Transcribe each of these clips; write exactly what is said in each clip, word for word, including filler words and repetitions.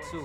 too.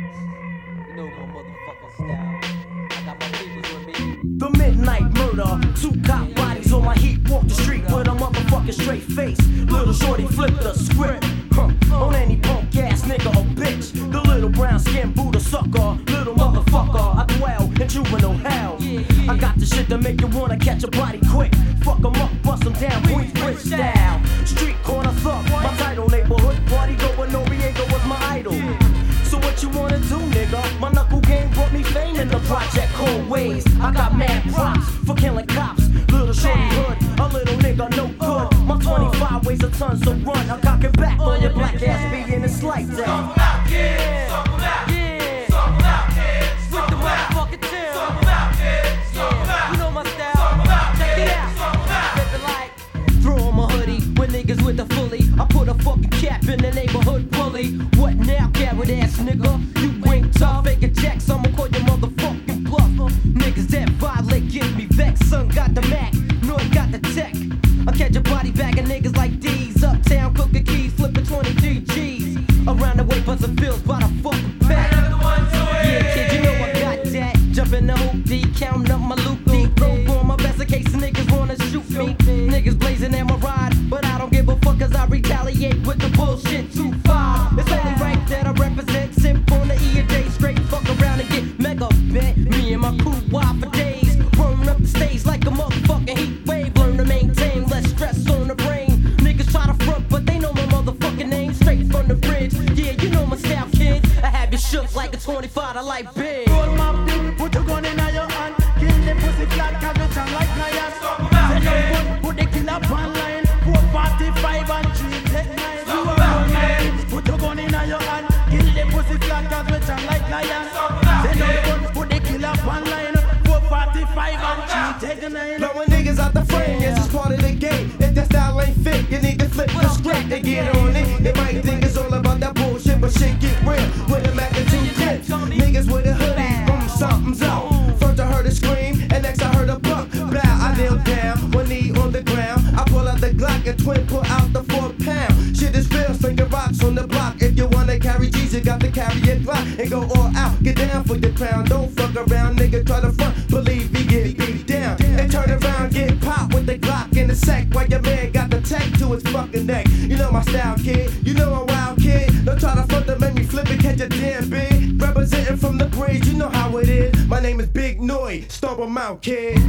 You know my motherfucking style. I got my peoples with me. The midnight murder, two cop bodies on my heat. Walk the street with a motherfucking straight face. Little shorty flipped the script, huh, on any punk ass nigga or bitch. The little brown skin Buddha sucker, little motherfucker. I dwell in juvenile hell. I got the shit to make you wanna catch a body quick. Fuck 'em up, bust 'em down, Queensbridge style. Street corner thug, my title. Neighborhood party going, Noriega was my idol. So what you wanna do, nigga? My knuckle game brought me fame in the project cold ways. I got mad props for killing cops. Little shorty hood, a little nigga no good. My twenty-five weighs a ton, so run. I cock it back on your black ass being it's like that. Stomp 'em out, kids. Stomp 'em out. Yeah. Stomp 'em out, kids. With Stomp the 'em out. motherfucking tail. Stomp 'em out, kids. Stomp 'em out. You know my style. Stomp 'em out, Check it kids. out. Stomp 'em out. Flippin' like throw on my hoodie with niggas with the fully. I put a fucking cap in the neighborhood bully. What now, carrot ass nigga? You ain't tough, fake a check, so I'ma call your motherfucking bluff. Niggas that violate get me vexed. Son got the Mac, Noy got the tech. I catch a body bag of niggas like these. Uptown cooking keys, flipping twenty-three G's. Around the way, buzzing bills by the fucking back. Yeah, kid, you know I got that. Jump in the hoop D, counting up my loot D. Throw on my vest in case niggas wanna shoot me. Niggas blazing at my ride, but I don't give a fuck cause I retaliate with the bullshit too far. It's only right that I represent. Simp on the E a day, straight fuck around and get mega bent. Me and my crew wild for days, burning up the stage like a motherfucking heat wave. Learn to maintain less stress on the brain. Niggas try to front, but they know my motherfucking name. Straight from the bridge, yeah, you know my style, kid. I have you shook like a twenty-five, I like big. Roll my thing, put your gun in your hand. Kill them pussy flat, cause we sound like lions. Stomp 'em out, Send them kids. gun, put the kill up online. four forty-five and three take nine. Stomp 'em out, kids. Put your gun in your hand. Kill them pussy flat, cause we sound like lions. Stomp 'em out, Send them kids. gun, put the kill up online. four forty-five and three take nine. Blowing niggas out the frame, yes, it's part of the game. If that style ain't fit, you need to flip the script and get on it. They might think it's all about that bullshit, but shit get real with a Mac and two clips. Niggas with a hoodie, boom, something's up. First I heard a scream, and next I heard a buck. Bow, I kneel down, one knee on the ground. I pull out the Glock and twin pull out the four pound. Shit is real, slinging rocks on the block. If you wanna carry G's, you got to carry a Glock and go all out. Get down for your crown, don't fuck around, nigga. Try to front, believe me, get beat down. And turn around, get popped with the Glock in the sack while your man got the tech to his fucking neck. You know my style, kid. You know I'm wild, kid. Don't try to front to make me flip and catch a damn big. Representing from the bridge, you know how it is. My name is Big Noy, stomp 'em out, kid.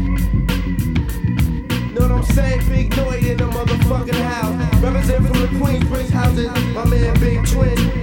Know what I'm saying? Big Noy in the motherfucking house. Representing from the Queensbridge houses. My man Big Twin.